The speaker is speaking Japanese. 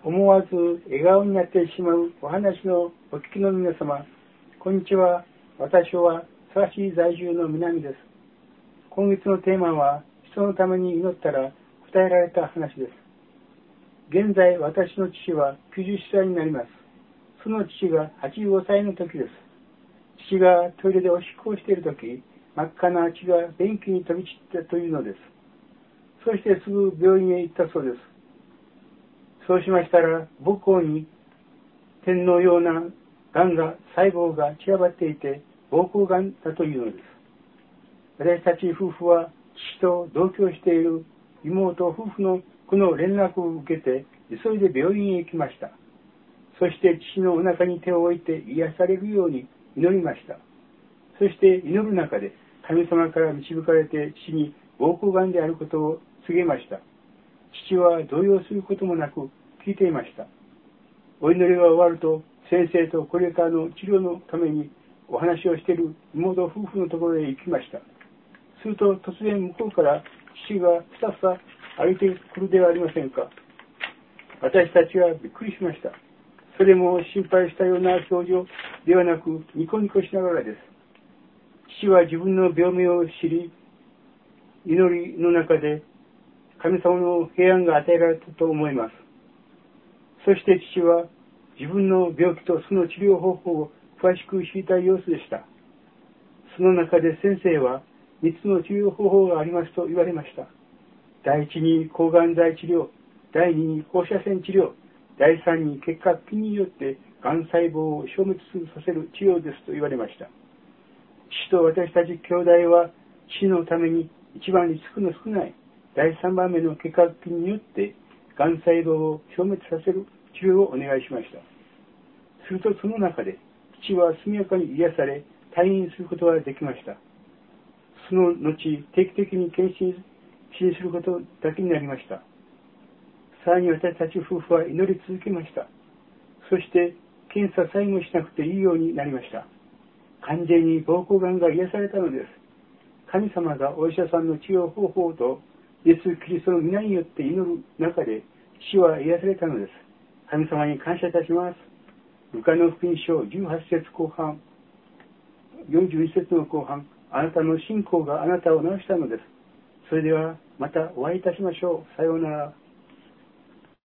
思わず笑顔になってしまうお話のお聞きの皆様、こんにちは。私は佐賀市在住の南です。今月のテーマは、人のために祈ったら答えられた話です。現在、私の父は90歳になります。その父が85歳の時です。父がトイレでおしっこをしている時、真っ赤な血が便器に飛び散ったというのです。そしてすぐ病院へ行ったそうです。そうしましたら、膀胱に点のような細胞が散らばっていて、膀胱がんだというのです。私たち夫婦は父と同居している妹夫婦のこの連絡を受けて、急いで病院へ行きました。そして父のお腹に手を置いて癒されるように祈りました。そして祈る中で神様から導かれて父に膀胱がんであることを告げました。父は動揺することもなく聞いていました。お祈りが終わると、先生とこれからの治療のためにお話をしている妹夫婦のところへ行きました。すると突然向こうから父がふさふさ歩いてくるではありませんか。私たちはびっくりしました。それも心配したような表情ではなく、ニコニコしながらです。父は自分の病名を知り、祈りの中で神様の平安が与えられたと思います。そして父は自分の病気とその治療方法を詳しく知りたい様子でした。その中で先生は3つの治療方法がありますと言われました。第一に抗がん剤治療、第二に放射線治療、第三に結核菌によってがん細胞を消滅させる治療ですと言われました。父と私たち兄弟は父のために一番リスクの少ない第3番目の結核菌によってがん細胞を消滅させる治療をお願いしました。するとその中で父は速やかに癒され退院することができました。その後定期的に検診することだけになりました。さらに私たち夫婦は祈り続けました。そして検査さえもしなくていいようになりました。完全に膀胱がんが癒されたのです。神様がお医者さんの治療方法とイエス・キリストの皆によって祈る中で父は癒されたのです。神様に感謝いたします。ルカの福音書18節後半、41節の後半、あなたの信仰があなたを治したのです。それではまたお会いいたしましょう。さようなら。